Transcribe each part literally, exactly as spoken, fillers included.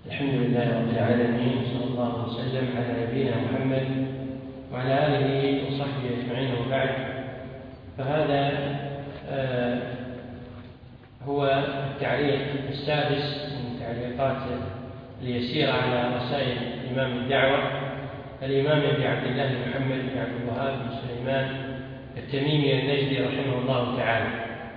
الحمد لله رب العالمين، صلى الله وسلم على نبينا محمد وعلى آله وصحبه أجمعين، وبعد. فهذا آه هو التعليق السادس من تعليقات اليسيرة على رسائل إمام الدعوة الإمام أبي عبد الله محمد بن عبد الوهاب بن سليمان التميمي النجدي رحمه الله تعالى.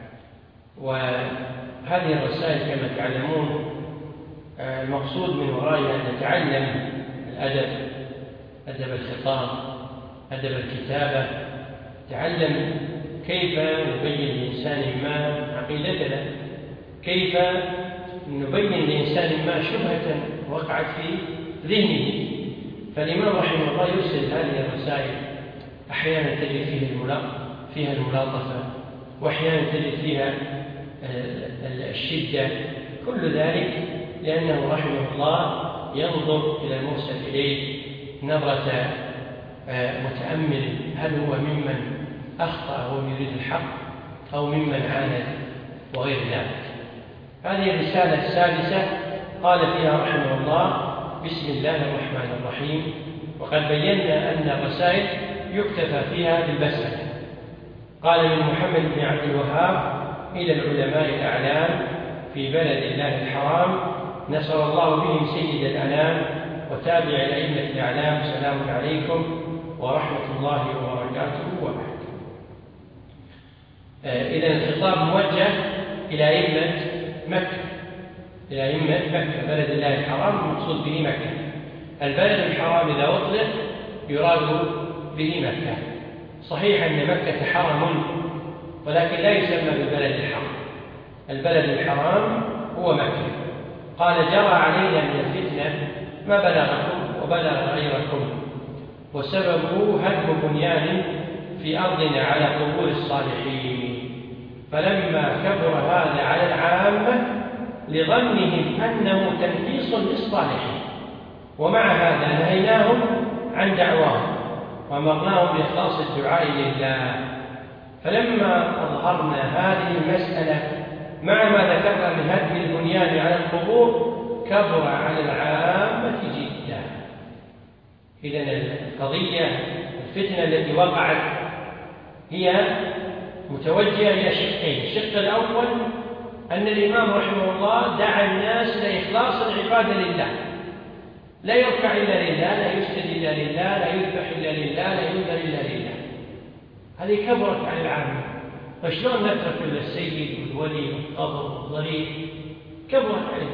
وهذه الرسائل كما تعلمون المقصود من ورائها أن نتعلم الأدب، أدب الخطاب، أدب الكتابة، تعلم كيف نبين لإنسان ما عقيدتنا، كيف نبين لإنسان ما شبهة وقعت في ذهنه. فالإمام رحمه الله يرسل هذه الرسائل، أحيانا تجد فيها فيها الملاطفة، وأحيانا تجد فيها الشدة، كل ذلك لأنه رحمه الله ينظر إلى المرسل إليه نظرة متأمل، هل هو ممن أخطأ وهو يريد الحق أو ممن عاند وغير ذلك. هذه الرسالة السادسة قال فيها رحمه الله: بسم الله الرحمن الرحيم. وقد بينا أن الرسائل يكتفى فيها بالبسملة. قال: من محمد بن عبد الوهاب إلى العلماء الأعلام في بلد الله الحرام، نصر الله بهم سيد الأنام وتابع الأئمة الأعلام، سلام عليكم ورحمة الله وبركاته. وبعد. إذن الخطاب موجه إلى أئمة مكة، إلى أئمة مكة بلد الله الحرام، المقصود به مكة. البلد الحرام إذا أطلق يراد به مكة. صحيح أن مكة حرم، ولكن لا يسمى بالبلد الحرام. البلد الحرام هو مكة. قال: جرى علينا من الفتنة ما بلغكم وبلغ غيركم، وسببه هدم بنيان في أرضنا على قبور الصالحين، فلما كبر هذا على العامة لظنهم أنه تنقيص للصالحين، ومع هذا نهيناهم عن دعواهم وأمرناهم بإخلاص الدعاء لله. فلما أظهرنا هذه المسألة مع ما ذكرنا من هدم البنيان على القبور كبر على العامة جدا. إذن القضية الفتنة التي وقعت هي متوجهة إلى شقين. الشق الأول أن الإمام رحمه الله دعا الناس إلى إخلاص العبادة لله، لا يركع إلا لله، لا يسجد إلا لله، لا يذبح إلا لله، لا ينذر إلا لله. هذه كبرت على العامة. فشلون نترك السيد والولي والقبر والضريح؟ كبرت عليه.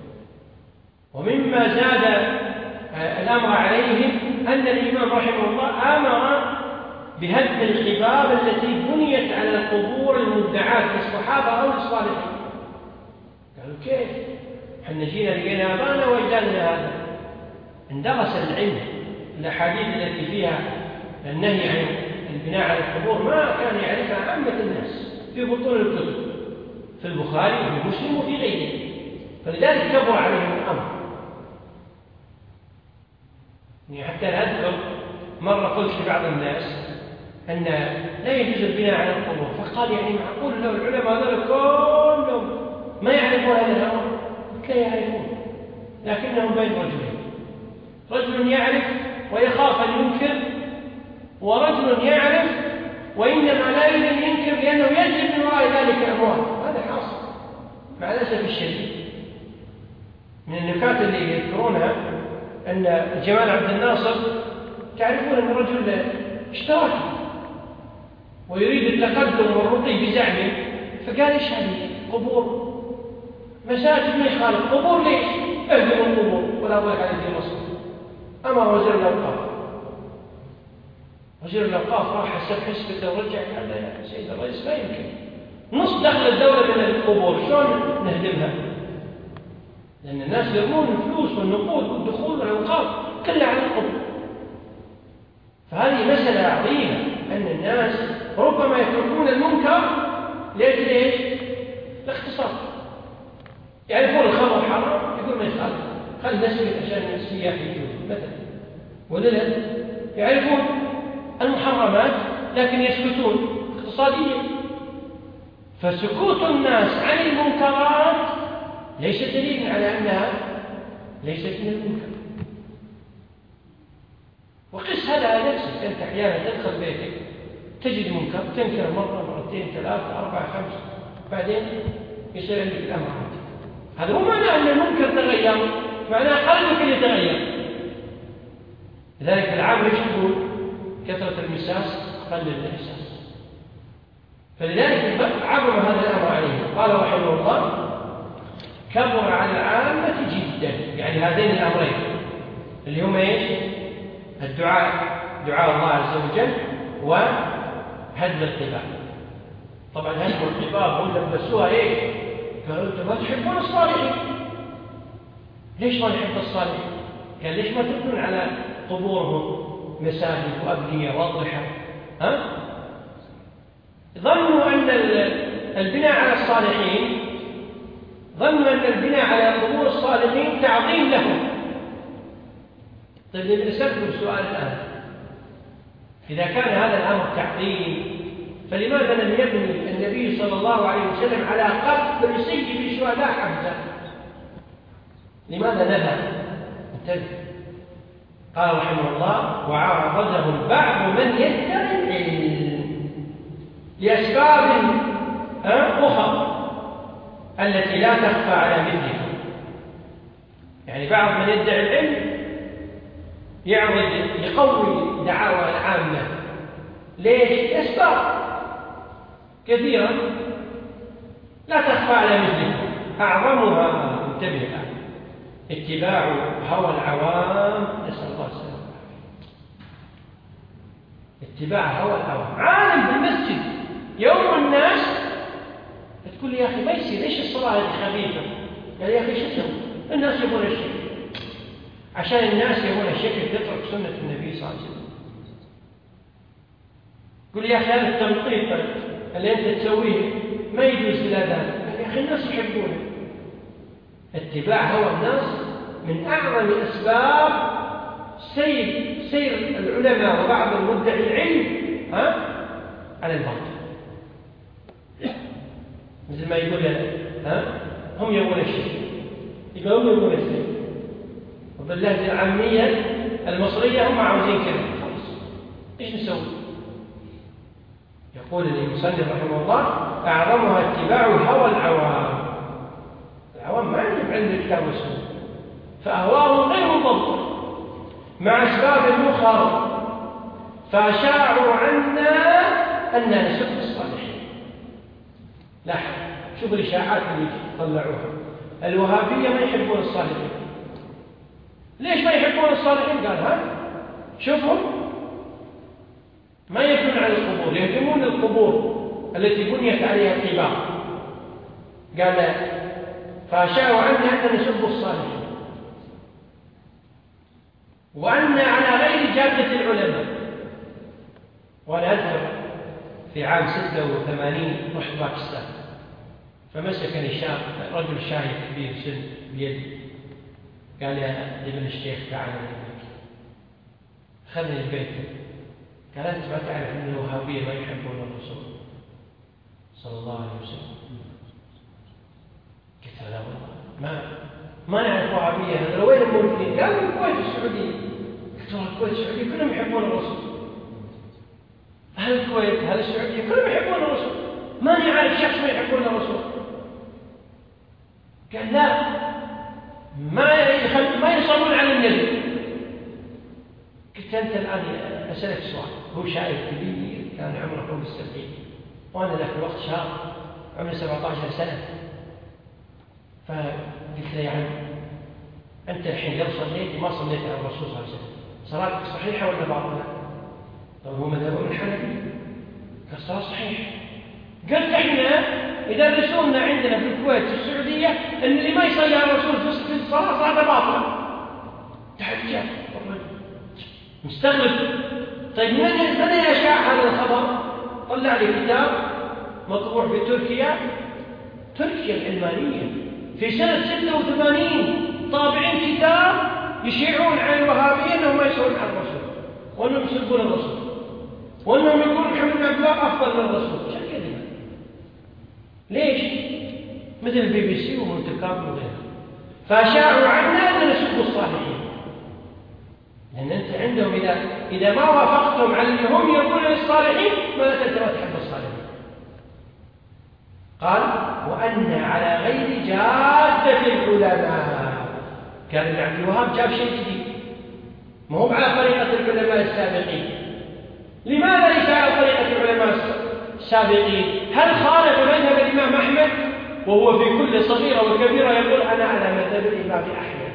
ومما زاد الأمر عليهم أن الإمام رحمه الله أمر بهدم القباب التي بنيت على القبور المدعاة للصحابة أو للصالحين. قالوا: كيف؟ احنا جينا لقينا آبانا وأجدادنا هذا. اندرس العلم الأحاديث التي فيها النهي عن البناء على القبور ما كان يعرفها عامة الناس في بطون الكتب، في البخاري وفي مسلم وفي غيره، فلذلك كبر عليهم الأمر. يعني حتى أذكر مرة قلت لبعض الناس أن لا يجوز البناء على القبور، فقال: يعني معقول لو العلماء هذول كلهم ما يعرفون هذا الأمر؟ لا يعرفون، لكنهم بين رجلين: رجل يعرف ويخاف أن ينكر، ورجل يعرف وإنما لا يريد أن ينكر لأنه يجب من وراء ذلك أموال. هذا حاصل مع الأسف الشديد. من النكات اللي يذكرونها أن جمال عبد الناصر، تعرفون أن الرجل اشترك ويريد التقدم والرقي بزعمه، فقال: إيش هذه قبور مساجد ما يخالف، قبور ليش؟ اهدموا القبور ولا ضيق عليه في مصر. أمر وزير الأوقاف، وزير الأوقاف راح حسب حسبته ورجع قال: يا سيد الرئيس ما يمكن، نص دخل الدولة من القبور شلون نهدمها؟ لأن الناس يرمون الفلوس والنقود والدخول والأوقاف كلها على القبور. فهذه مسألة عظيمة، أن الناس ربما يتركون المنكر لأجل إيش؟ الاختصار. يعرفون الخمر حرام يقول ما يخالف، خلي نسوي عشان السياح يجون مثلا، ولا لا؟ يعرفون المحرمات لكن يسكتون اقتصاديا. فسكوت الناس عن المنكرات ليس دليل على أنها ليست من المنكر. وقس هذا على نفسك. أنت أحيانا تدخل بيتك تجد منكر، تنكر مرة مرتين ثلاثة أربعة خمسة، بعدين يصير عندك الأمر عندك. هذا مو معنى أن المنكر تغير، معناه قلبك اللي تغير. لذلك العام ايش يقول؟ كثرة المساس قلل الإحساس. فلذلك عظم هذا الأمر عليه. قال رحمه الله: كبر على العامة جدا، يعني هذين الأمرين اللي هم ايش؟ الدعاء، دعاء الله عز وجل، وهدم القباب. طبعا هدم القباب هم لبسوها ايش؟ قالوا انتم ما تحبون الصالحين. ليش ما نحب الصالحين؟ قال ليش ما تبنون على قبورهم مساجد وأبنية واضحة؟ ها؟ ظنوا أن البناء على الصالحين ظنوا أن البناء على قبور الصالحين تعظيم لهم. طيب نسألكم سؤال الآن: إذا كان هذا الأمر تعظيم، فلماذا لم يبني النبي صلى الله عليه وسلم على قبر سيد الشهداء حمزة؟ لماذا نهى؟ انتبه. قال رحمه الله: وعارضهم بعض من يدعي العلم لأسباب أخرى التي لا تخفى على مثلها. يعني بعض من يدعي العلم يعرض يقوي دعاوى العامة. ليش؟ أسباب كثيرة لا تخفى على مثلها. أعظمها، انتبه، اتباع هوى العوام. نسأل الله السلامة. اتباع هوى العوام. عالم بالمسجد يوم الناس تقول لي: يا أخي ما يصير، ليش الصلاة هذه خفيفة؟ قال: يا أخي شو تسوي؟ الناس يبون الشكل. عشان الناس يبون الشكل تترك سنة النبي صلى الله عليه وسلم. قل يا أخي هذا التنقيط اللي أنت تسويه ما يجوز الأذان. يا أخي الناس يحبونه. اتباع هوى الناس من أعظم أسباب سير سير العلماء وبعض المدعي العلم ها على الباطل. مثل ما يقول لنا ها هم يبون الشيء، يبقى هم يبون الشيء، وباللهجة العامية المصرية هم عاوزين كذا. خلاص ايش نسوي؟ يقول المصنف رحمه الله: أعظمها اتباع هوى العوام. العوام ما عندهم علم الكتاب والسنة، فأهواهم غير منضبطة مع أسباب أخرى، فشاعوا عنا أننا نسب الصالحين. لاحظ، شوف الإشاعات اللي طلعوها. الوهابية ما يحبون الصالحين. ليش ما يحبون الصالحين؟ قال: ها شوفوا، ما يبنون على القبور، يهدمون القبور التي بنيت عليها القباب. قال: فشاعوا عنا أننا نسب الصالحين وأن على غير جادة العلماء. وأنا أذكر في عام ستة وثمانين رحت باكستان، فمسكني شاب رجل شايب كبير سن بيدي، قال: يا ابن الشيخ تعال البيت. خذني البيت، قال: أنت ما تعرف أن الوهابية ما يحبون الرسول صلى الله عليه وسلم؟ قلت: لا والله ما ما نعرف وهابية. هذا وين الموجودين؟ قال: من الكويت السعودية. قلت: والله الكويت السعودية كلهم يحبون الرسول. أهل الكويت أهل السعودية كلهم يحبون الرسول، ما نعرف شخص ما يحبون الرسول. قال: لا، ما يخل... ما يصلون على النبي. قلت: أنت الآن أسألك سؤال. هو شايب كبير كان عمره فوق السبعين، وأنا ذاك الوقت شاب عمري سبعة عشر سنة. فقلت له: يعني أنت الحين لو صليت ما صليت على الرسول صلى الله عليه وسلم، صلاتك صحيحة ولا باطلة؟ طيب هو مذهب الحنفي. قال: الصلاة صحيحة. قلت: احنا إذا رسولنا عندنا في الكويت في السعودية أن اللي ما يصلي على الرسول في الصلاة صلاته باطلة. تحجة مستغرب. طيب من من يشاع هذا الخبر؟ طلع لي كتاب مطبوع في تركيا، تركيا العلمانية، في سنة ستة وثمانين طابعين كتاب يشيعون عن الوهابية أنهم ما يصلون على الرسول وأنهم يسبون الرسول وأنهم يقولون محمد بن عبد الله أفضل من الرسول. شو كلمة؟ ليش؟ مثل البي بي سي ومنتكاب وغيرها. فشاعوا عنا أن نسب الصالحين، لأن أنت عندهم إذا إذا ما وافقتهم على أنهم يقولون للصالحين ماذا تنتهي تحب الصالحين؟ قال وأن على غير جادة العلماء. كان ابن عبد الوهاب جاب شيء جديد، ما هو على طريقة العلماء السابقين. لماذا ليس على طريقة العلماء السابقين؟ هل خالف مذهب الإمام أحمد وهو في كل صغيرة وكبيرة يقول أنا على مذهب الإمام أحمد،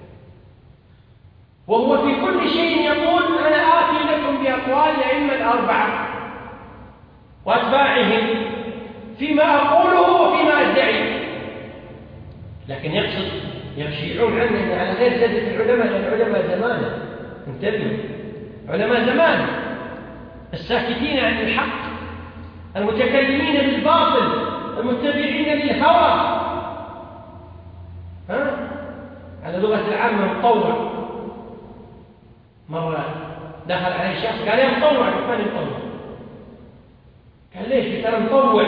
وهو في كل شيء يقول أنا آتي لكم بأقوال الأئمة الأربعة وأتباعهم فيما أقوله وفيما أدعيه، لكن يقصد يشيعون عنه على غير جادة العلماء، لأن علماء زمانه انتبهوا، علماء زمانه الساكتين عن الحق المتكلمين بالباطل المتبعين للهوى، ها على لغة العامة مطوع. مرة دخل عليه شخص قال يا مطوع، قال مطوع، قال ليش؟ قال مطوع.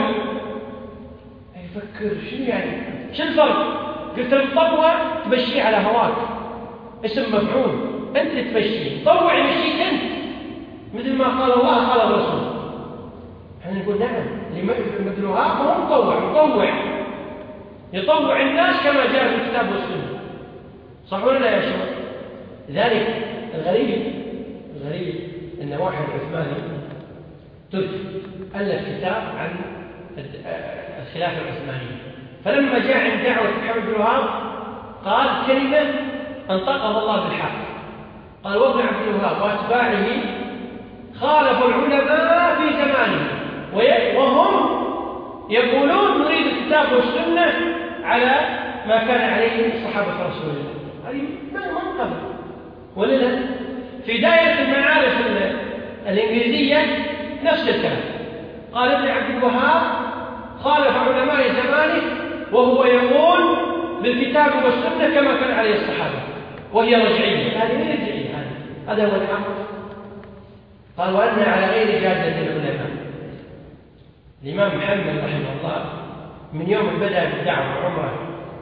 يفكر شو يعني، شو الفرق؟ قلت له مطوع تمشي على هواك، اسم مفعول، انت تمشي، طوع يمشيك انت، مثل ما قال الله قال الرسول. احنا نقول نعم، ابن الوهاب هو مطوع، مطوع يطوع الناس كما جاء في الكتاب والسنه، صح ولا لا يا شباب؟ لذلك الغريب الغريب ان واحد عثماني تركي الف كتاب عن الخلافه العثمانيه، فلما جاء عند دعوه محمد بن الوهاب قال كلمه انطقها الله بالحق، قال وابن عبد الوهاب واتباعه خالفوا العلماء في زمانه وهم يقولون نريد الكتاب والسنة على ما كان عليه صحابة رسول الله. هذه ما منقبة ولا لا؟ في دائرة المعارف الإنجليزية نفس الكلام، قال ابن عبد الوهاب خالف علماء زمانه وهو يقول بالكتاب والسنة كما كان عليه الصحابة، وهي رجعية. هذه من رجعية، هذا هو الحق. قال وأن على غير جادة العلماء. الإمام محمد رحمه الله من يوم بدأ بالدعوة عمره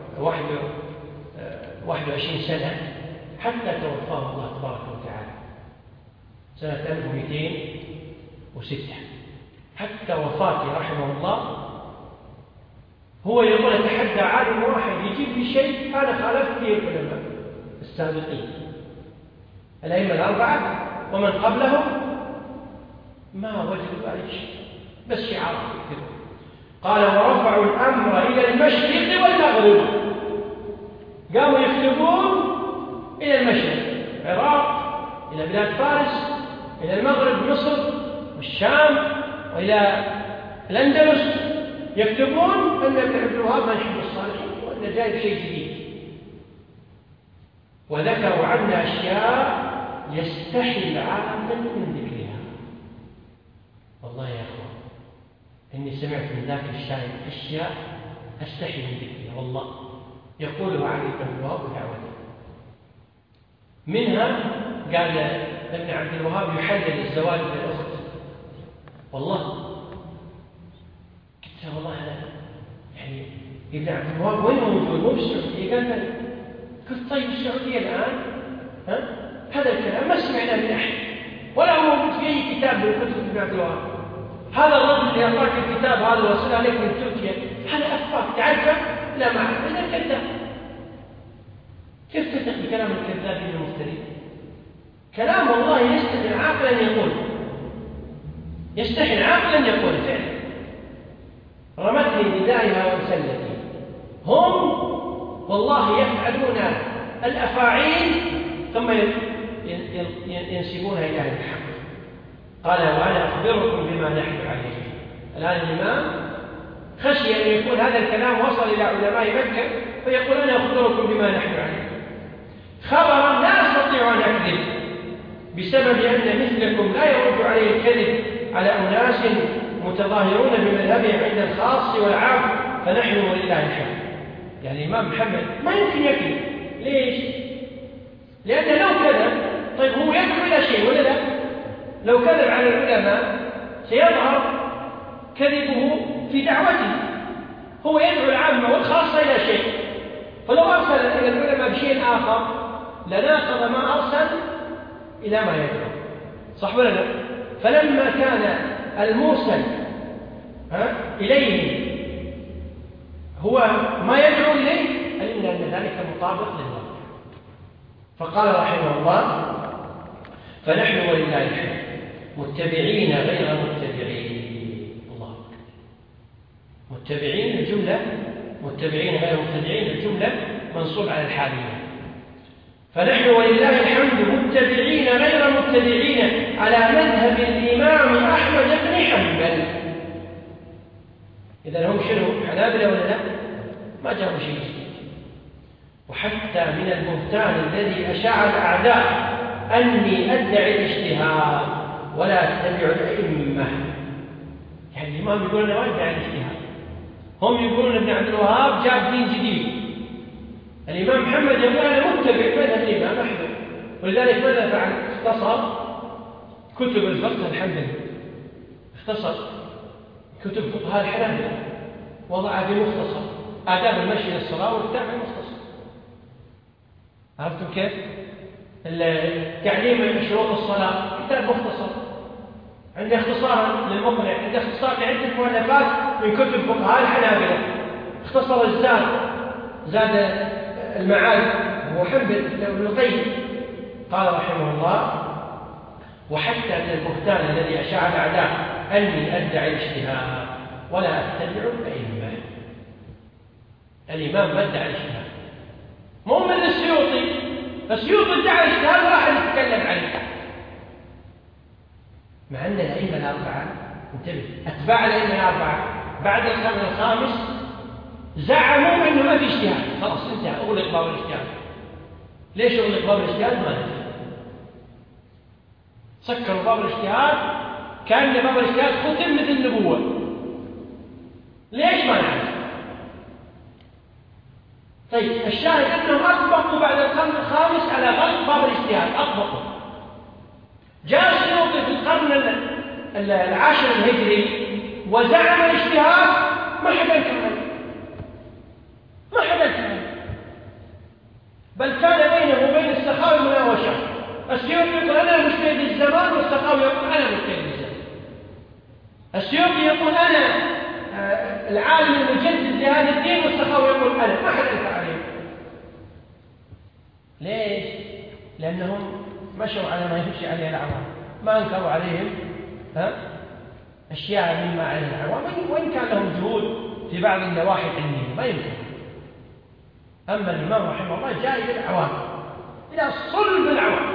واحد وعشرين سنة حتى توفاه الله تبارك وتعالى سنة ألف ومئتين وستة، حتى وفاته رحمه الله هو يقول أتحدى عالم واحد يجيب لي شيء أنا خالفت فيه العلماء السابقين الأئمة الأربعة ومن قبلهم ما وجدوا ذلك شيء، بس شعار كده. قال ورفعوا الأمر إلى المشرق والمغرب، قاموا يكتبون إلى المشرق، العراق، إلى بلاد فارس، إلى المغرب مصر والشام وإلى الأندلس، يكتبون أن ابن عبد الوهاب ما يحب الصالحين وأن جايب شيء جديد، وذكروا عنا أشياء يستحي العاقل من ذكرها. والله يا أخوان إني سمعت من ذاك الشاعر أشياء أستحي من ذكرها، والله يقولها عن ابن الوهاب ودعوته. منها قال ابن عبد الوهاب يحلل الزواج بالأخت، والله قلت والله هذا يعني ابن عبد الوهاب وين موجود؟ مو بالسعودية. قال قلت طيب السعودية الآن ها؟ هذا الكلام ما سمعنا من أحد ولا هو موجود في أي كتاب من كتب ابن عبد الوهاب. هذا الرجل اللي أعطاك الكتاب هذا وصل عليك من تركيا هذا أفاك تعرفه؟ لا ما أعرف. إذا كذاب كيف تثق بكلام الكذابين المفترين؟ كلام الله يستحي عاقلا يقول، يستحي عاقلا يقول فعلا. رمتني بدايها وسلتي، هم والله يفعلون الأفاعيل ثم ينسبونها إلى الحق. قال وأنا أخبركم بما نحن عليه. الآن الإمام خشي أن يكون هذا الكلام وصل إلى علماء مكة فيقول أنا أخبركم بما نحن عليه، خبرا لا أستطيع أن أكذب بسبب أن مثلكم لا يرد عليه الكذب على أناس متظاهرون بمذهبهم عند الخاص والعام، فنحن ولله الحمد. يعني الإمام محمد ما يمكن يكذب. ليش؟ لأنه لو كذب طيب هو يدعو إلى شيء ولا لا؟ لو كذب على العلماء سيظهر كذبه في دعوته، هو يدعو العامة والخاصة إلى شيء، ولو أرسل إلى العلماء بشيء آخر لناقض ما أرسل إلى ما يدعو، صح ولا لا؟ فلما كان المرسل ها إليه هو ما يدعو إليه علمنا أن ذلك مطابق لله. فقال رحمه الله: فنحن ولله الحمد متبعين غير متبعين. الله متبعين الجملة متبعين غير متبعين الجملة منصوب على الحالية. فنحن ولله الحمد متبعين غير متبعين على مذهب الإمام أحمد بن حنبل. إذا هم شنو؟ حنابلة ولا لا؟ ما جابوا شيء جديد. وحتى من البهتان الذي أشاع الأعداء أني أدعي الاجتهاد ولا أتبع الأئمة. يعني الإمام يقول أنا أدعي الاجتهاد، هم يقولون ابن عبد الوهاب جاب دين جديد. الإمام محمد يقول أنا متبع مذهب الإمام أحمد، ولذلك ماذا فعل؟ اختصر كتب الفقه الحنبلي، اختصر كتب فقهاء الحنابلة، وضع في مختصر آداب المشي للصلاة والكتاب المختصر. عرفتم كيف؟ تعليم شروط الصلاة كتاب مختصر، عنده اختصار للمقنع، عنده اختصار لعدة مؤلفات من كتب فقهاء الحنابلة. اختصر الزاد، زاد المعاد هو حنبل ابن القيم. قال رحمه الله: وحتى من البهتان الذي أشاع الأعداء أني أدعي الاجتهاد ولا أتبع الأئمة. الإمام ما ادعى الاجتهاد، مو من السيوطي. السيوطي ادعى الاجتهاد وراح يتكلم عنه، مع أن الأئمة الأربعة انتبه أتباع الأئمة الأربعة بعد القرن الخامس زعموا أنه ما في اجتهاد، خلاص انتهى، أغلق باب الاجتهاد. ليش أغلق باب الاجتهاد؟ ما ندري. سكروا باب الاجتهاد كأن باب الاجتهاد ختم مثل النبوة. ليش ما نعرف؟ طيب الشاهد أنهم أطبقوا بعد القرن الخامس على غلق باب الاجتهاد، أطبقوا. جاء السيوطي في القرن العاشر الهجري وزعم الاجتهاد، ما حدا ينكر عليه، ما حدا ينكر عليه، بل كان بينه وبين السخاوي مناوشة. السيوطي يقول أنا مجتهد الزمان، والسخاوي يقول أنا مجتهد الزمان. السيوطي يقول أنا العالم المجدد لهذا الدين، والسخاوي يقول أنا، ما حدا ينكر عليه. ليش؟ لأنهم مشوا على ما يمشي عليه العوام، ما انكروا عليهم ها اشياء مما عليه العوام، وان كان لهم جهود في بعض النواحي العلميه ما يمكن. اما الامام رحمه الله جاء الى العوام، الى صلب العوام،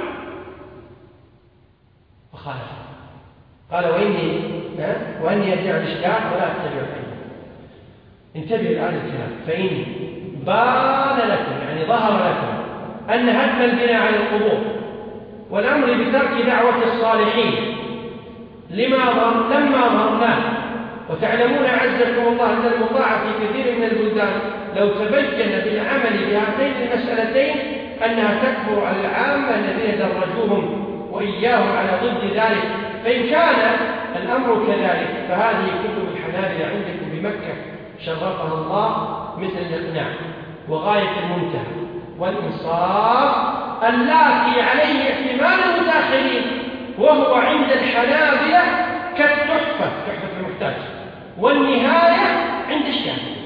فخالف. قال: واني ها واني ادعي الاجتهاد ولا اتبع الائمه. انتبهوا الان الكلام: فان بان لكم، يعني ظهر لكم، ان هدم البناء على القبور والأمر بترك دعوة الصالحين لما لما ظهرناه، وتعلمون عزكم الله أن المطاع في كثير من البلدان لو تبين بالعمل بهاتين المسألتين أنها تكبر على العامة الذين درجوهم وإياهم على ضد ذلك. فإن كان الأمر كذلك فهذه كتب الحنابلة عندكم بمكة شرفها الله مثل الإقناع وغاية المنتهى والإنصاف اللاتي عليه احتمال المتأخرين، وهو عند الحنابلة كالتحفة، تحفة المحتاج، والنهاية عند الشافعي.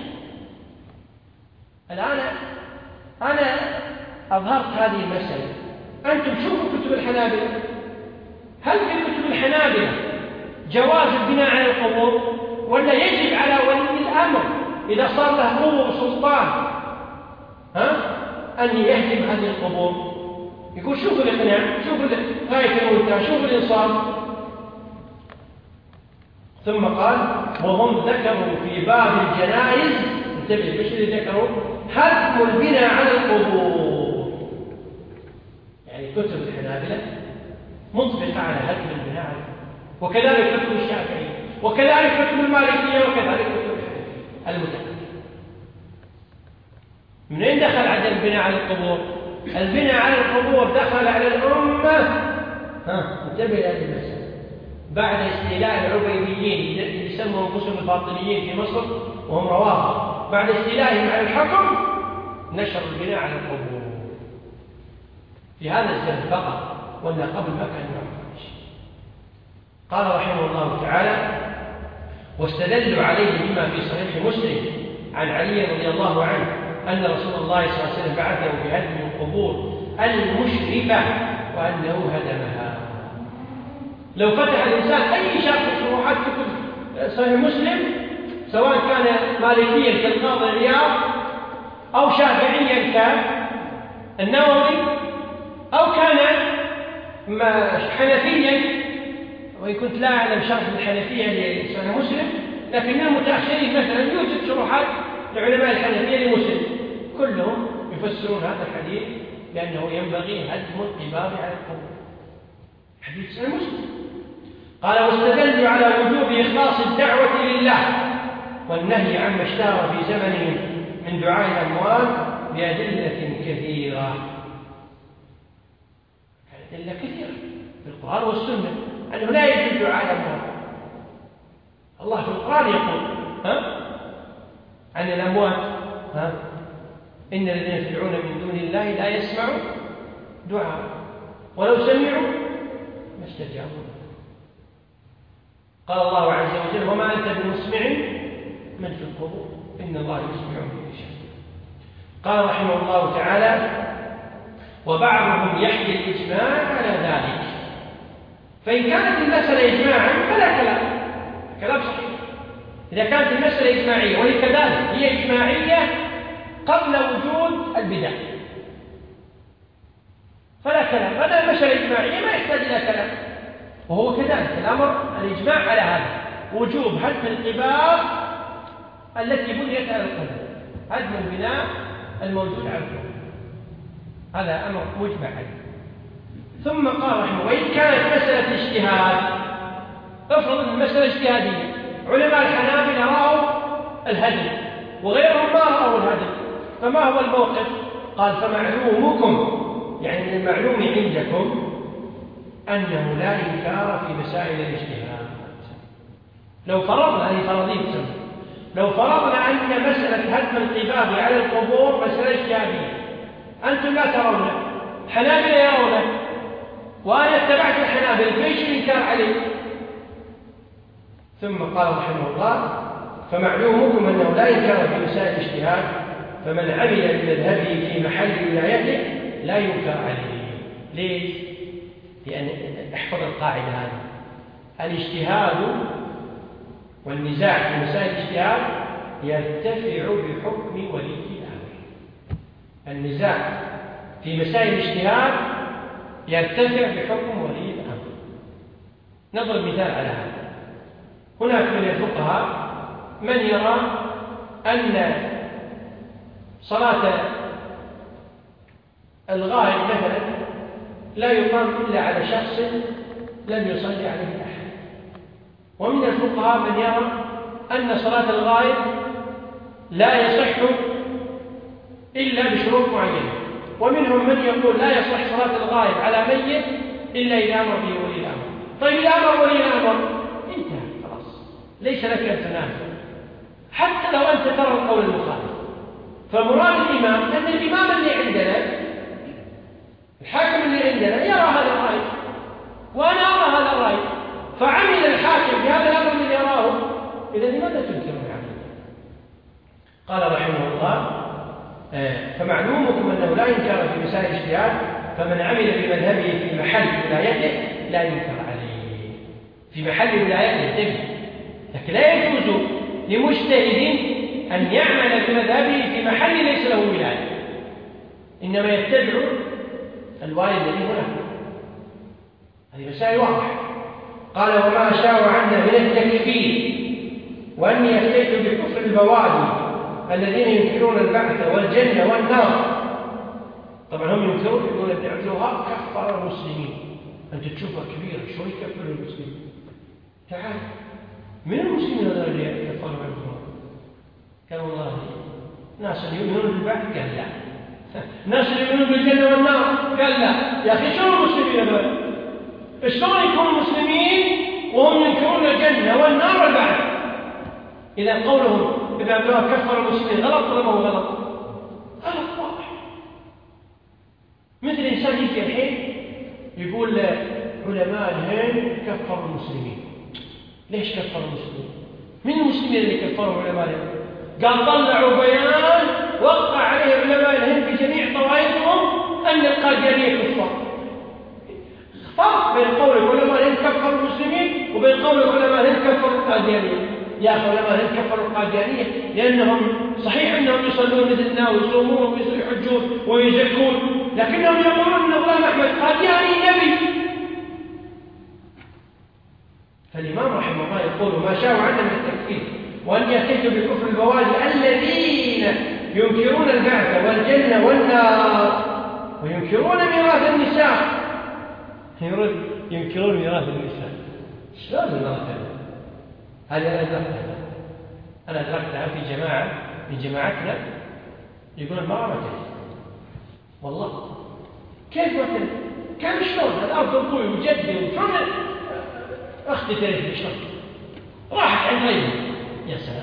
الآن أنا أظهرت هذه المسألة، أنتم شوفوا كتب الحنابلة، هل في كتب الحنابلة جواز البناء على القبور، ولا يجب على ولي الأمر إذا صار له قوة وسلطان ها أن يهدم هذه القبور؟ يقول شوفوا الإقناع، شوفوا غاية المنتهى، شوفوا الإنصاف. ثم قال: وهم ذكروا في باب الجنائز، انتبه مش اللي ذكروا هدم البناء على القبور، يعني كتب الحنابلة منطبقة على هدم البناء على القبور، وكذلك كتب الشافعي، وكذلك كتب المالكية، وكذلك كتب الحنفية المتأخرة. من أين دخل عدم البناء على القبور؟ البناء على القبور دخل على الأمة، ها انتبه لهذه المسألة، بعد استيلاء العبيديين اللي يسموا أنفسهم الباطنيين في مصر وهم روافض، بعد استيلائهم على الحكم نشر البناء على القبور في هذا الزمن فقط، ولا قبل ما كان يعمل شيء. قال رحمه الله تعالى: واستدلوا عليه بما في صحيح مسلم عن علي رضي الله عنه أن رسول الله صلى الله عليه وسلم بعثه بهدم القبور المشرفة وأنه هدمها. لو فتح الإنسان أي شرح شروحات كتب صحيح مسلم، سواء كان مالكيا كالقاضي عياض أو شافعيا كالنووي أو كان حنفيا، وإن كنت لا أعلم شرح الحنفية لصحيح مسلم، لكن المتأخرين مثلا يوجد شروحات لعلماء الحنفية لمسلم، كلهم يفسرون هذا الحديث لأنه ينبغي هدم القباب على القبور. حديث صحيح مسلم. قال: واستدلوا على وجوب إخلاص الدعوة لله والنهي عما اشتهر في زمنهم من دعاء الأموات بأدلة كثيرة. أدلة كثيرة في القرآن والسنة أنه لا يجوز دعاء الأموات. الله في القرآن يقول ها عن الأموات ها إن الذين يدعون من دون الله لا يسمعوا دعاء ولو سمعوا ما استجابوا. قال الله عز وجل: وما أنت بمسمع من في القبور إن الله يسمع من يشاء. قال رحمه الله تعالى: وبعضهم يحكي الإجماع على ذلك، فإن كانت المسألة إجماعا فلا كلام، كلام صحيح. إذا كانت المسألة إجماعية، وهي كذلك هي إجماعية قبل وجود البدع، فلا كلام. هذا المسألة إجماعية ما يحتاج إلى كلام، وهو كذلك الأمر الإجماع على هذا وجوب هدم القباب التي بنيت على القبور، هدم البناء الموجود على القبور، هذا أمر مجمع عليه. ثم قال رحمه: وإن كانت مسألة اجتهاد، افرض أن المسألة اجتهادية، علماء الحنابلة رأوا الهدم وغيرهم ما رأوا الهدم، فما هو الموقف؟ قال: فمعلومكم، يعني من المعلوم عندكم أنه لا إنكار في مسائل الاجتهاد. لو فرضنا هذه فرضية سنة، لو فرضنا أن مسألة هدم القباب على القبور مسألة اجتهادية، أنتم لا ترونه، حنابلة يرونه، وأنا اتبعت الحنابلة، فايش الإنكار عليه؟ ثم قال رحمه الله: فمعلومكم أنه لا إنكار في مسائل الاجتهاد، فمن عمل بمذهبه في محل ولايته لا ينكر عليه. ليش؟ لأن احفظ القاعدة هذه: الاجتهاد والنزاع في مسائل الاجتهاد يرتفع بحكم ولي الأمر. النزاع في مسائل الاجتهاد يرتفع بحكم ولي الأمر. نضرب مثال على هذا. هناك من الفقهاء من يرى أن صلاة الغائب مثلا لا يقام إلا على شخص لم يصلي عليه أحد، ومن الفقهاء من يرى أن صلاة الغائب لا يصح إلا بشروط معينة، ومنهم من يقول لا يصح صلاة الغائب على ميت إلا إذا أمر به ولي الأمر. طيب إذا أمر ولي الأمر انتهى خلاص، ليس لك أن تنازل حتى لو أنت ترى القول المخالف. فمراد الإمام أن الإمام اللي عندنا، الحاكم اللي عندنا يرى هذا الرأي وأنا أرى هذا الرأي، فعمل الحاكم بهذا الأمر الذي يراه، إذا لماذا تنكرون عليه؟ قال رحمه الله: فمعلومكم أنه لا ينكر في مسائل الاجتهاد، فمن عمل بمذهبه في محل ولايته لا ينكر عليه. في محل ولايته تبي، لكن لا يجوز لمجتهد أن يعمل بمذهبه في محل ليس له ولاية، إنما يتبع الوالي الذي هناك. هذه مسائل واضحة. قال: وما أشار عنا من التكفير وأني أفتيت بكفر البوادي الذين ينكرون البعث والجنة والنار. طبعا هم ينكرون، يقولون ابن عبد الوهاب كفر المسلمين. أنت تشوفها كبيرة، شو يكفر المسلمين؟ تعال، من المسلمين هذول اللي كفروا عبد الوهاب؟ قال: والله ناس يؤمنون بالبعث، قال لا. ناس يؤمنون بالجنة والنار، قال لا. يا أخي شو المسلمين هذول؟ شلون يكونوا مسلمين وهم ينكرون الجنة والنار والبعث؟ إذا قولهم ابن عبد الوهاب كفر المسلمين غلط ولا ما هو غلط؟ غلط. يجي الحين يقول علماء الهند كفروا المسلمين. ليش كفروا المسلمين؟ من المسلمين اللي كفروا علماء الهند؟ قال طلعوا بيان وقع عليه علماء الهند بجميع طوائفهم أن القاديانية كفار. فرق بين قول علماء الهند كفروا المسلمين وبين قول علماء الهند كفروا القاديانية. يا أخي علماء الهند كفروا القاديانية لأنهم صحيح أنهم يصلون مثلنا ويصومون ويحجون ويزكون، لكنهم يقولون أن غلام أحمد قادياني نبي. فالإمام رحمه الله يقول ما شاءوا عنا من التكفير وأن يأتيت بكفر البوادي الذين ينكرون البعث والجنة والنار وينكرون ميراث النساء. ينكرون ميراث النساء. شلون الميراث هذا؟ هذه أنا أدركتها. أنا أدركتها في جماعة من جماعتنا يقول المرأة ما تلد. والله كيف ما تلد؟ كان شلون؟ الأرض أبوي وجدي وشلون أختي تلد بشلون؟ راحت عند غيري. يا سلام،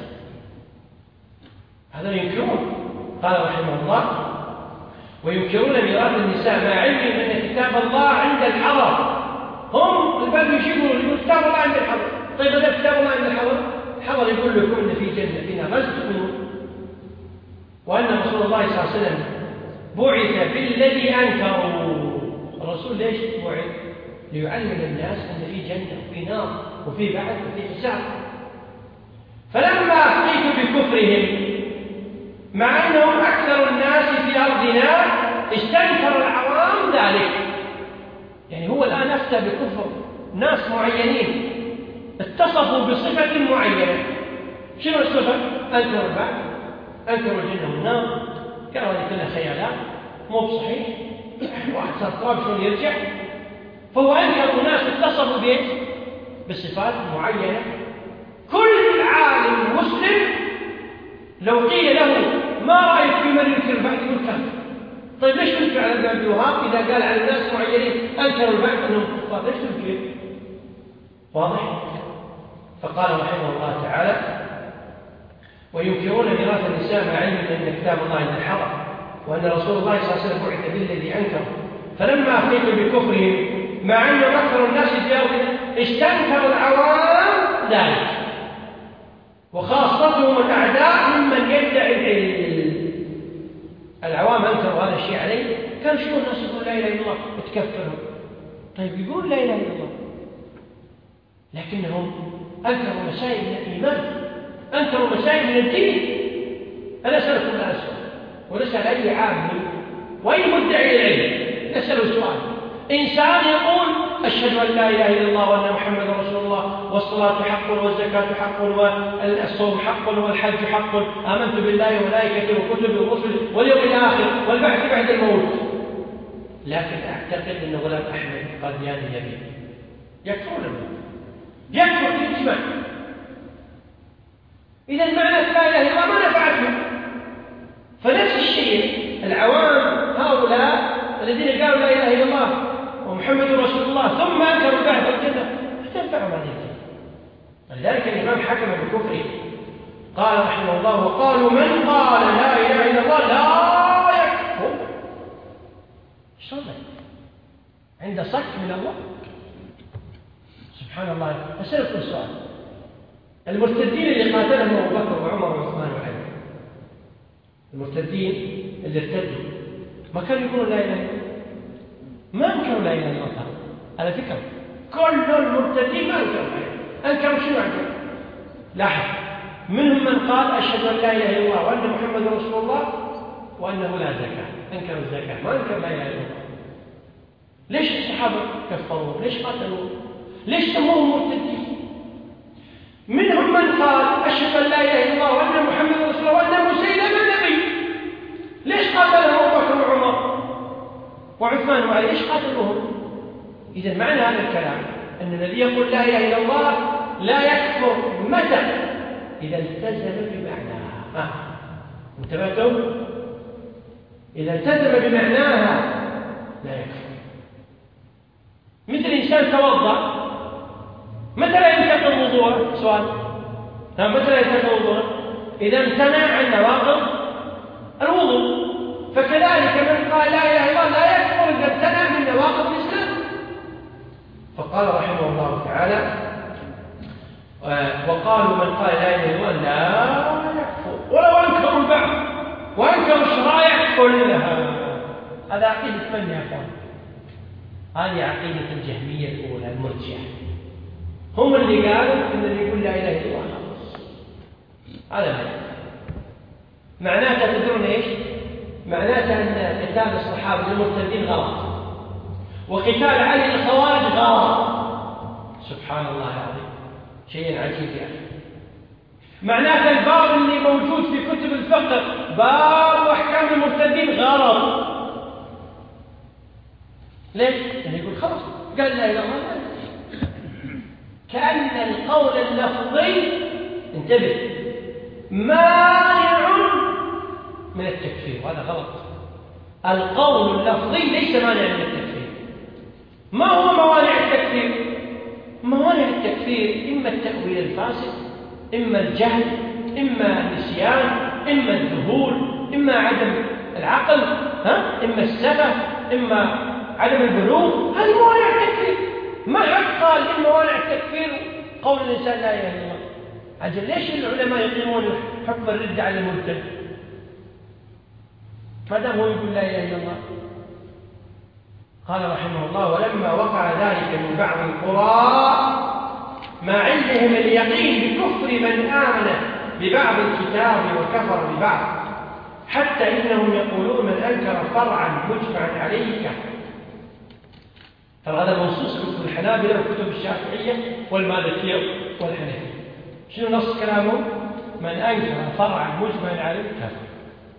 هذا ينكرون. قال رحمه الله وينكرون ميراث النساء مع علمهم أن كتاب الله عند الحضر. هم الباب يجيبون يقول كتاب الله عند الحضر. طيب هذا كتاب الله عند الحضر؟ الحضر يقول لكم إن في جنة فينا غزل منه، وأن رسول الله صلى الله عليه وسلم بعث بالذي أنكروا. الرسول ليش بعث؟ ليعلم الناس أن في جنة وفي نار وفي بعث وفي حساب. فلما أفتيت بكفرهم مع أنهم أكثر الناس في أرضنا استنكر العوام ذلك. يعني هو الآن أفتى بكفر ناس معينين اتصفوا بصفة معينة. شنو الصفة؟ أنكروا البعث، أنكروا الجنة والنار، قالوا هذه كلها خيالات مو بصحيح، واحد صار طاب شلون يرجع. فهو أنكر ناس اتصفوا به بصفات معينة. كل عالم مسلم لو قيل له ما رأيك في من ينكر البعث يقول كافر. طيب ليش تنكر على ابن عبد الوهاب إذا قال على الناس معينين أنكروا البعث أنهم كفار؟ ليش تنكر؟ واضح؟ فقال رحمه الله تعالى وينكرون ميراث النساء مع علم أن كتاب الله عند الحضر وأن رسول الله صلى الله عليه وسلم بعث بالذي أنكر. فلما أفتيت بكفرهم مع أن أكثر الناس في أرضنا استنكر العوام ذلك، وخاصتهم الأعداء ممن يدعي العلم. العوام أنكروا هذا الشيء عليه. كان شو الناس يقول لا إله إلا الله وتكفرهم. طيب يقول لا إله إلا الله لكنهم أنكروا مسائل من الإيمان، أنكروا مسائل من الدين. أنا أسألكم الآن سؤال ونسأل أي عام وأي مدعي العلم نسأله سؤال. إنسان يقول أشهد أن لا إله إلا الله وأن محمد رسول الله والصلاة حق والزكاة حق والصوم حق والحج حق، آمنت بالله وملائكته وكتبه ورسله واليوم الآخر والبعث بعد الموت، لكن أعتقد أن غلام أحمد قادياني نبي. يكفرون به، يكفر بالإجماع. إذا معنى لا إله إلا الله ما نفعتهم. فنفس الشيء العوام هؤلاء الذين قالوا لا إله إلا الله ومحمد رسول الله ثم أنكروا البعث والجنة ما تنفعهم هذه الكلمة. ولذلك الإمام حكم بكفره. قال رحمه الله وقالوا من قال لا إله إلا الله لا يكفر. شلون عند صك من الله؟ سبحان الله. أسألكم السؤال، المرتدين اللي قاتلهم أبو بكر وعمر وعثمان وعلي، المرتدين اللي ارتدوا ما كانوا يقولون لا إله إلا الله؟ ما أنكروا لا إله إلا الله. على فكرة كل المرتدين ما أنكروا لا إله. أنكروا شنو أنكروا؟ لاحظ، منهم من قال أشهد أن لا إله إلا الله وأن محمد رسول الله وأنه لا زكاة. أنكروا الزكاة، ما أنكروا لا إله إلا الله. ليش الصحابة كفروا؟ ليش قاتلوا؟ ليش سموهم مرتدين؟ منهم من قال أشهد أن لا إله إلا الله وأن محمد رسول الله وأن مسيلمة نبي. ليش قاتلهم أبو بكر وعمر وعثمان وعلي؟ ليش قاتلوهم؟ إذا معنى هذا الكلام أن الذي يقول لا إله إلا الله لا يكفر متى؟ إذا التزم بمعناها. انتبهتم؟ إذا التزم بمعناها لا يكفر. مثل إنسان توضأ، متى لا ينتقل الوضوء؟ سؤال. متى لا ينتقل الوضوء؟ إذا امتنع عن نواقض الوضوء. فكذلك من قال لا إله إلا الله لا يكفر إذا امتنع من قال رحمه الله تعالى: وقالوا من قال لا اله الا الله لا يكفر ولو انكروا البعث وانكروا الشرائع كلها. هذا عقيدة من يا اخوان؟ هذه عقيدة الجهمية الأولى المرجئة، هم اللي قالوا ان اللي يقول لا اله الا الله خلاص هذا ما يكفر. معناته تدرون ايش؟ معناته ان قتال الصحابة للمرتدين غلط، وقتال علي الخوارج غلط. سبحان الله العظيم، شيء عجيب يا اخي. معناته الباب اللي موجود في كتب الفقه باب احكام المرتدين غلط. ليش؟ يعني يقول خلاص قال لا اله الا الله، كأن القول اللفظي انتبه مانع من التكفير، وهذا غلط. القول اللفظي ليس مانع من التكفير. ما هو موانع التكفير؟ موانع التكفير إما التأويل الفاسد، إما الجهل، إما النسيان، إما الذهول، إما عدم العقل، ها؟ إما السفه، إما عدم البلوغ. هذه موانع التكفير. ما حد قال إن موانع التكفير قول الإنسان لا إله إلا الله. أجل ليش العلماء يقيمون حكم الردة على المرتد ما دام هو يقول لا إله إلا الله؟ قال رحمه الله: ولما وقع ذلك من بعض القرى مع علمهم اليقين بكفر من آمن ببعض الكتاب وكفر ببعض، حتى إنهم يقولون من أنكر فرعا مجمعا عليه كفر. ترى هذا منصوص كتب الحنابلة وكتب الشافعية والمالكية والحنفية. شنو نص كلامهم؟ من أنكر فرعا مجمعا عليه كفر.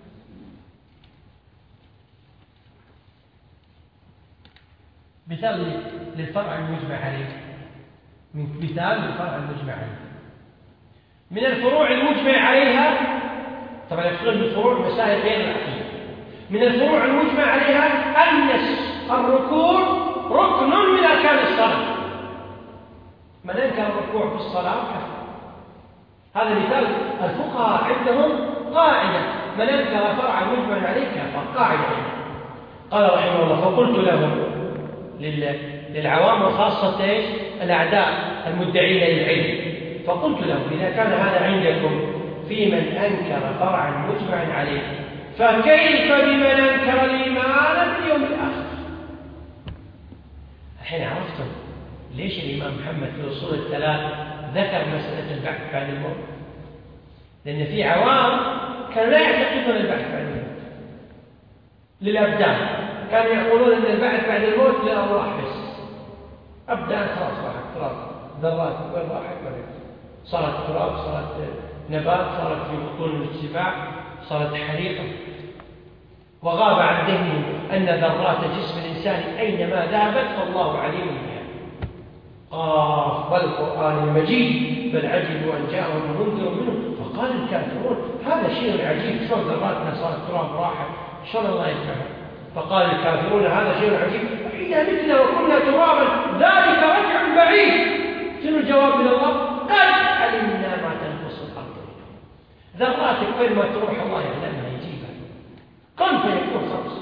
مثال للفرع المجمع عليه، مثال للفرع المجمع عليه من الفروع المجمع عليها. طبعا يقصدون بالفروع مسائل غير العقيدة. من الفروع المجمع عليها أن الركوع ركن من أركان الصلاة. من أنكر الركوع في الصلاة كفر. هذا مثال. الفقهاء عندهم قاعدة: من أنكر فرعا مجمع عليه كفر، قاعدة. قال رحمه الله: فقلت لهم للعوام وخاصة ايش؟ الأعداء المدعين للعلم، فقلت لهم: إذا كان هذا عندكم في من أنكر فرعا مجمعا عليه، فكيف بمن أنكر الإيمان باليوم الآخر؟ الحين عرفتم ليش الإمام محمد في الأصول الثلاث ذكر مسألة البعث بعد الموت؟ لأن في عوام كانوا لا يعتقدون البعث بعد الموت للأبدان، كانوا يقولون أن البعث بعد الموت للأرواح بس. أبدان خلاص راحت تراب، ذرات وين راحت؟ صارت تراب، صارت نبات، صارت في بطون السباع، صارت حريقة. وغاب عن ذهنهم أن ذرات جسم الإنسان أينما ذهبت فالله عليم بها. قاف والقرآن المجيد بل عجبوا أن جاءهم منذر منه فقال الكافرون هذا شيء عجيب، شلون ذراتنا صارت تراب راحت، شلون الله يفعلها؟ فقال الكافرون هذا شيء عجيب، إذا متنا وكنا ترابا ذلك رجع بعيد. شنو الجواب من الله؟ قد علمنا ما تنقص الأرض منهم. ذراتك وين ما تروح الله يعلمها يجيبها، كن فيكون خمس.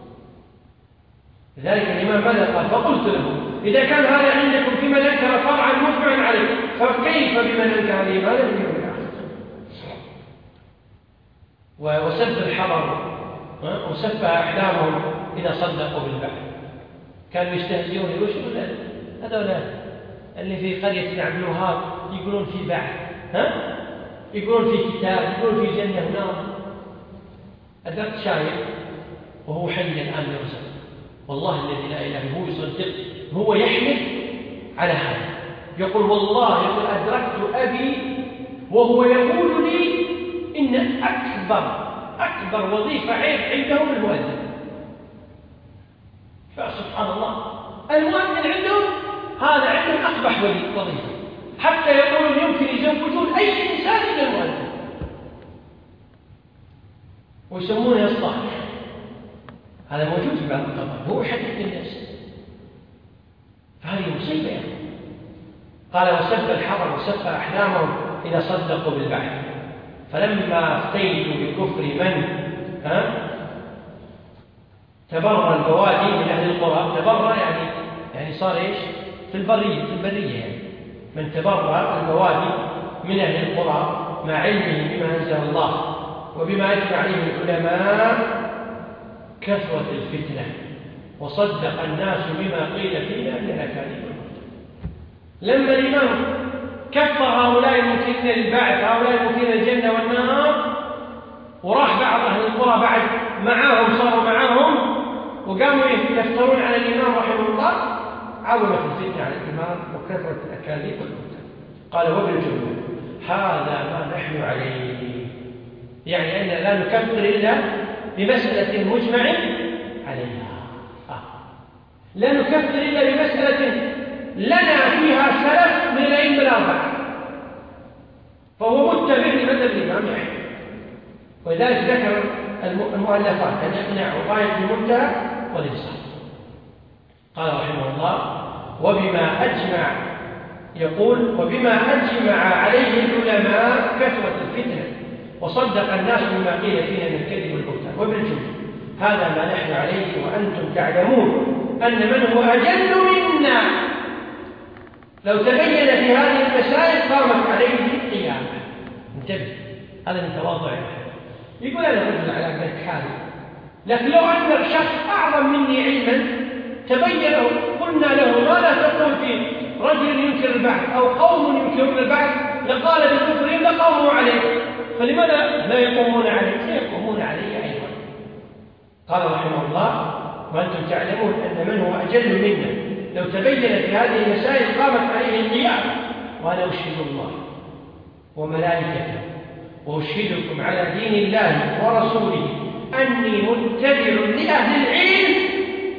لذلك الإمام ماذا قال؟ فقلت له: إذا كان هذا عندكم في من أنكر فرعا مجمعا عليه، فكيف بمن أنكر الإيمان باليوم الآخر؟ وسب الحضر وسب أحلامهم إذا صدقوا بالبعث. كانوا يستهزئون يقولون: شو هذول اللي في قرية عبد الوهاب يقولون في بعث، ها؟ يقولون في كتاب، يقولون في جنة ونار. أدركت شايف وهو حي الآن يرزق، والله الذي لا إله إلا هو يصدق، هو يحمل على هذا، يقول والله يقول أدركت أبي وهو يقول لي إن أكبر أكبر وظيفة عيب عندهم المؤذن. فسبحان الله، المؤذن عندهم هذا عندهم أقبح وظيفة، حتى يقولون يمكن يزوجون أي إنسان إلى المؤذن ويسمونه الصالح. هذا موجود في بعض القبائل، هو يحدث الناس، فهذه مصيبة يعني. قال: وسب الحرم وسب أحلامهم إذا صدقوا بالبعث، فلما افتيتوا بكفر من ها تبرى البوادي من أهل القرى. تبرى يعني يعني صار إيش؟ في البرية في البرية يعني من تبرأ البوادي من أهل القرى مع علمهم بما أنزل الله وبما أجمع عليه العلماء كثرة الفتنة وصدق الناس بما قيل فينا من الأكاذيب. لما الإمام كفر هؤلاء المنكرين للبعث هؤلاء المنكرين الجنة والنار وراح بعض أهل القرى بعد معاهم صاروا معاهم وقاموا يفترون على الإمام رحمه الله عظمت الفتنة على الإمام وكثرة الأكاذيب والبهتان. قال وبالجملة هذا ما نحن عليه، يعني أننا لا نكفر إلا بمسألة مجمع عليها، آه. لا نكفر إلا بمسألة لنا فيها سلف من الأئمة الأربعة فهو متبع لمذهب الإمام أحمد. ولذلك ذكر المؤلفات أن يقنع غاية المنتهى والإنصاف. قال رحمه الله وبما أجمع يقول وبما أجمع عليه العلماء كثرة الفتنة وصدق الناس بما قيل فينا من الكذب والبهتان. وبالجملة هذا ما نحن عليه وأنتم تعلمون أن من هو أجل منا لو تبين في هذه المسائل قامت عليه القيامة. انتبه، هذا من تواضع. يقول أنا رجل على قد حالي، لكن لو أن شخص أعظم مني علما تبين له قلنا له ما لا تقول في رجل ينكر البعث أو قوم ينكرون البعث لقال بكفرهم لقوموا عليه، فلماذا لا يقومون عليه؟ سيقومون عليه أيضا. قال رحمه الله وأنتم تعلمون أن من هو أجل منا لو تبين في هذه المسائل قامت عليه القيامة. وأنا أشهد الله وملائكته وأشهدكم على دين الله ورسوله أني متبع لأهل العلم.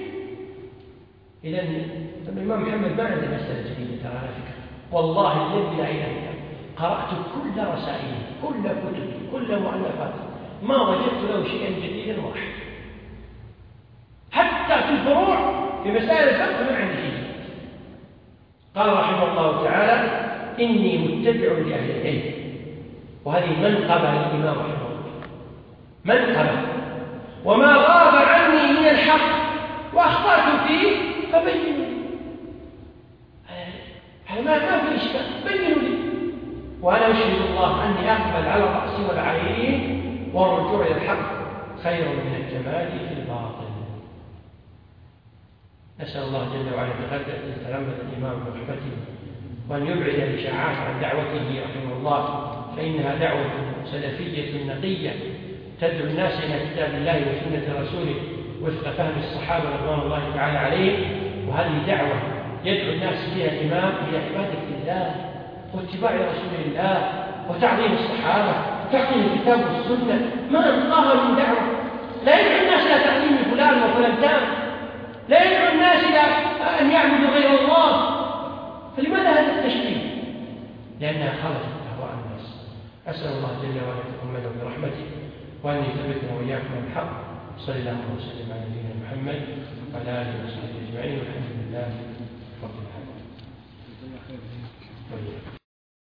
إذن الإمام محمد ما عنده مسألة جديدة ترى على فكرة، والله الذي لا إله إلا قرأت كل رسائله كل كتبه كل مؤلفاته ما وجدت له شيئا جديدا واحد، حتى في الفروع في مسائل الفقه ما عندي شيء. قال رحمه الله تعالى إني متبع لأهل العلم، وهذه منقبة للإمام رحمه الله، منقبة. وما غاب عني من الحق وأخطأت فيه فبينوا لي، هذا ما في إشكال، بينوا لي. وأنا أشهد الله أني أقبل على الرأس والعين والرجوع إلى الحق خير من الجمال في الباطل. نسأل الله جل وعلا أن يتغمد الإمام برحمته وأن يبعد الإشاعات عن دعوته رحمه الله، فإنها دعوة سلفية نقية تدعو الناس إلى كتاب الله وسنة رسوله وفق فهم الصحابة رضوان الله تعالى عليهم. وهذه دعوة يدعو الناس فيها الإمام إلى عبادة الله واتباع رسول الله وتعظيم الصحابة وتعظيم الكتاب والسنة، ما أنقاها من دعوة. لا يدعو الناس إلى تعظيم فلان وفلان، لا يدعو الناس إلى أن يعبدوا غير الله. فلماذا هذا التشكيل؟ لأنها خالفت أهواء الناس. أسأل الله جل وعلا يتغمده برحمته وأن يثبتنا وإياكم على الحق. صلى الله وسلم على نبينا محمد وعلى آله وصحبه أجمعين والحمد لله رب العالمين.